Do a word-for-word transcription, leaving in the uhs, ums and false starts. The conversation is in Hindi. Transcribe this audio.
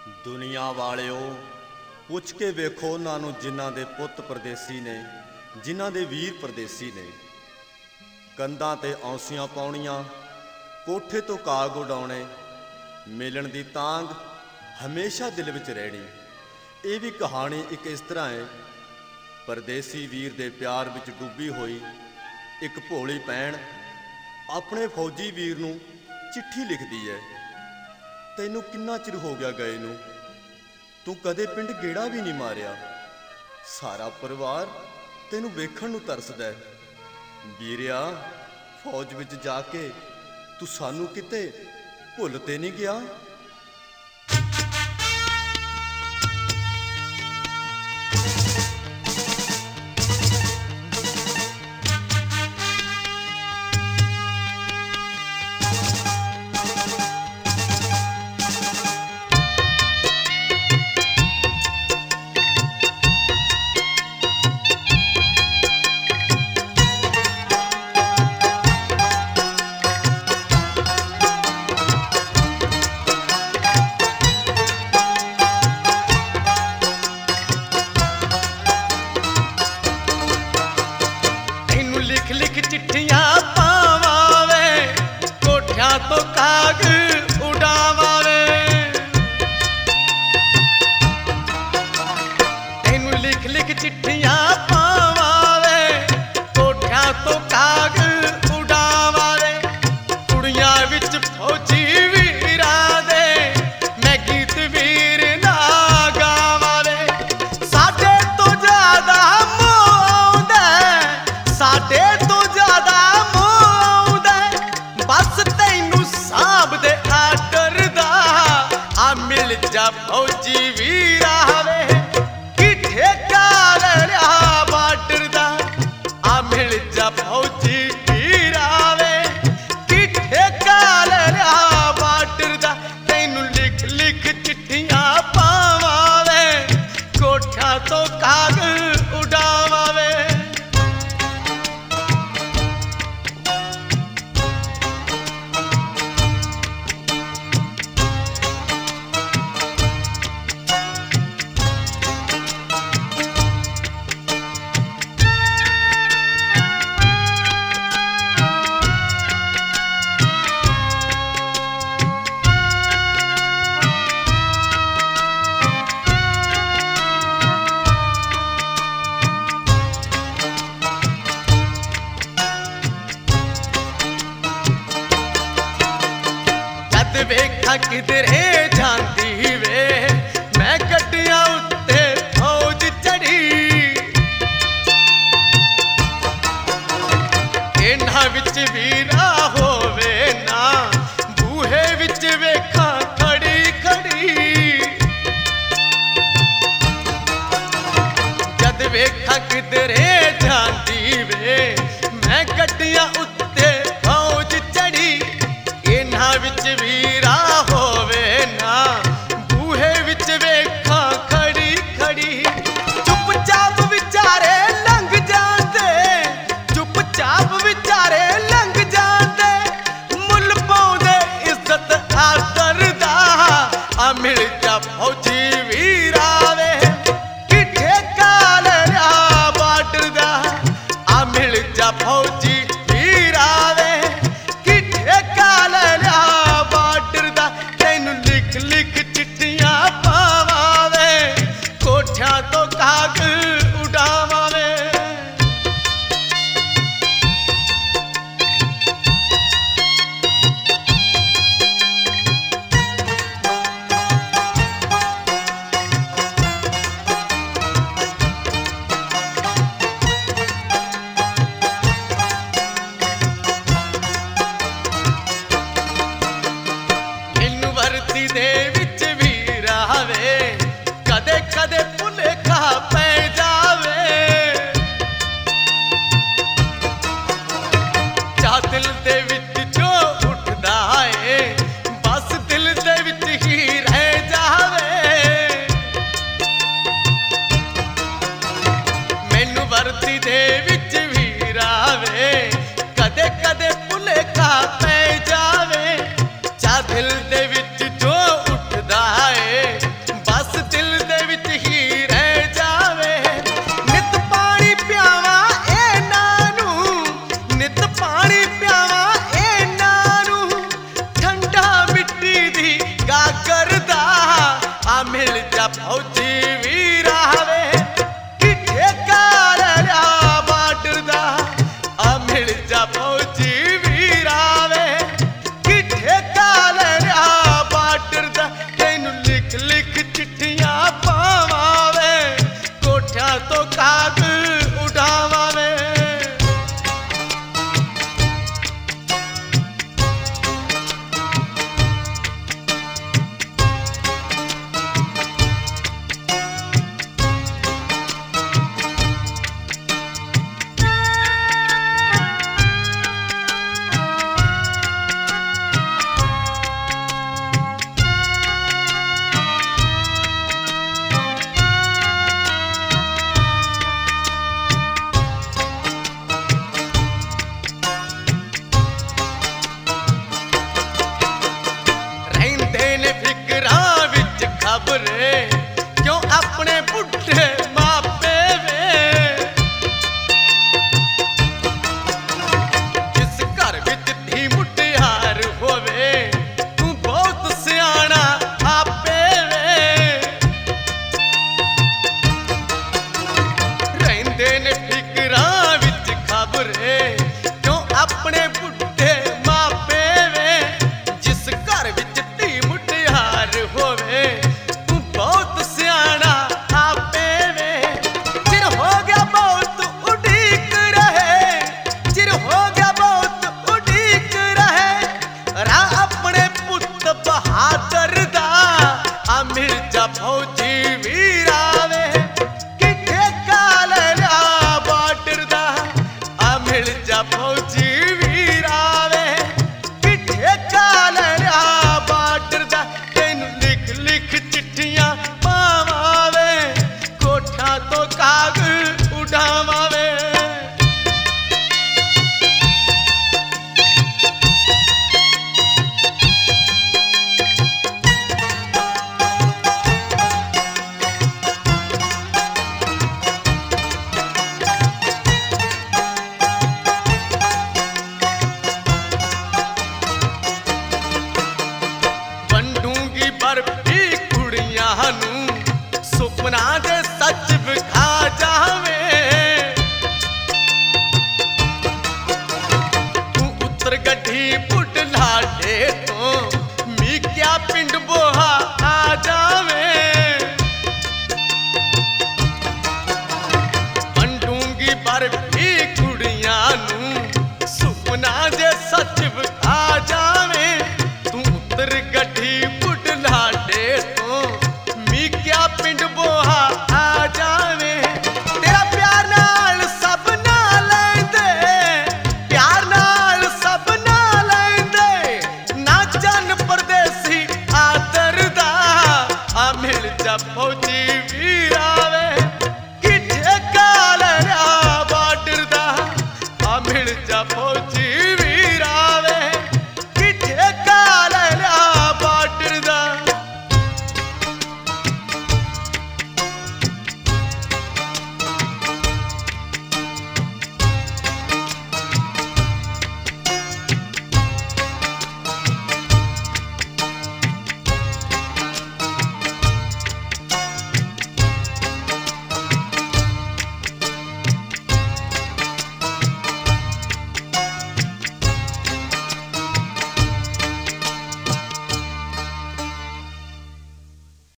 दुनिया वालिओ पुछ के वेखो उन्होंने जिन्हां दे पुत परदेसी ने, जिन्हां दे वीर परदेसी ने। कंधां ते औंसियां पाउणियां, कोठे तो काग उडाउणे, मिलन दी तांग हमेशा दिल विच रहनी। ये भी कहानी एक इस तरह है, परदेसी वीर दे प्यार विच डुबी हुई एक भोली भैन अपने फौजी वीर नूं चिट्ठी लिखदी है। तैनूं किन्ना चिर हो गया गए नूं, तू कदे पिंड गेड़ा भी नहीं मारिया। सारा परिवार तैनूं वेखण नूं तरसदा है। वीरिया, फौज विच जाके तू सानू किते भुल ते नहीं गया? चिट्ठियां पावावे, कोठियां तो काग उड़ावावे। तेनू लिख लिख चिट्ठियां पावावे, कोठियां तो काग उड़ावावे। कुड़ियां विच फौजी वीरा दे मैं गीत वीर ना गावावे। साडे तो ज्यादा मोह आउंदा, साडे जा फौजी वीरा वे कि ठेका लिया बार्डर दा। आ मिल जा फौजी वीरा वे कि ठेका लिया बार्डर दा। तैनू लिख लिख चिट्ठियां पावावे, कोठा तो काग उड़ावावे। वेखा किधरे जांदी वे मैं गड्डियां उत्ते फौज चढ़ी। इन्हां विच वीरा होवे ना, बूहे विच वेखा खड़ी खड़ी। जद वेखा किधरे जांदी वे मैं गड्डियां उत्ते फौज चढ़ी। इन्हां विच वीरा होवे ना, बूहे विच वेखा खड़ी खड़ी। चुपचाप विचारे लंघ जांदे, चुपचाप विचारे लंघ जांदे। मुल पाउंदे इज्जत आदर दा। आ मिल जा फौजी वीरा वे कि ठेका लिया बार्डर दा। आ मिल जा फौजी वीरा वे कि ठेका लिया बार्डर दा। तैनू लिख लिख चिट्ठियां पावावे, कोठियां तो काग उड़ावावे। दे विच वीरा वे कदे कदे भुलेखा पै जावे। जा दिल दे विच जो उठदा है, बस दिल दे विच ही रह जावे। मैनू वर्दी दे विच वीरा वे कदे कदे भुलेखा पै जावे। जा दिल दे विच जो फौजी वीरा वे कि ठेका ले लिया बार्डर दा आ मिल जा फौजी वीरा वे कि ठेका ले लिया बार्डर दा तैनू लिख लिख चिट्ठियां पावा वे कोठियां तो काग उड़ावा वे। खबरे क्यों अपने बुढ़े मापे वे जिस घर विच धी मुटियार होवे तू बहुत सियाना आपे वे रहिंदे ने फिकरां विच खबरे क्यों अपने बुढ़े मापे वे जिस घर विच धी मुटियार होवे बहुत सियाना आपे वे चिर हो गया बहुत उड़ीक रहे चिर हो गया बहुत उड़ीक रहे रा अपने पुत बहादुर दा आ मिर्जा फौजी वीरा वे कि ठेका ले लिया बार्डर दा आ मिर्जा फौजी वीरा वे कि ठेका ले लिया बार्डर दा तैनू लिख लिख चिट्ठियां पावावे कोठा तो काग उड़ावावे। वंडूंगी बर्फी कुड़ियां नू सुपना दे सच विखा जावे तू उतर गड्डी पुट लाडे तो मी क्या पिंड बोहा आ जावे वंडूंगी बर्फी कुड़ियां नू सुपना दे सच विखा जावे तू उतर गड्डी पुट लाडे तो मी क्या पिंड बोहा आ जावे तेरा प्यार नाल सब ना लैंदे प्यार नाल सब ना लैंदे ना जन परदेसी आदर दा आ मिल जा फौजी